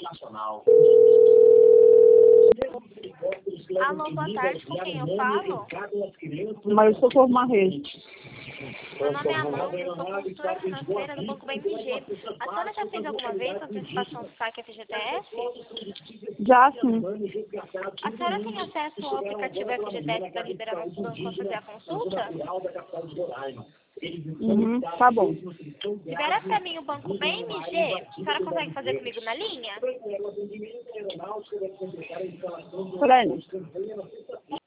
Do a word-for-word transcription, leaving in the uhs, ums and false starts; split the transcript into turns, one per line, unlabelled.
Alô, boa tarde, com quem eu falo?
Mas eu sou por uma rede.
Meu nome é Amanda, eu sou consultora financeira do Banco B M G. A senhora já fez alguma vez antecipação do saque F G T S?
Já sim.
A senhora tem acesso ao aplicativo F G T S para liberar nosso banco para fazer a consulta?
Uhum, tá bom.
Libera para mim o Banco B M G. A senhora consegue fazer comigo na linha?
Peraí.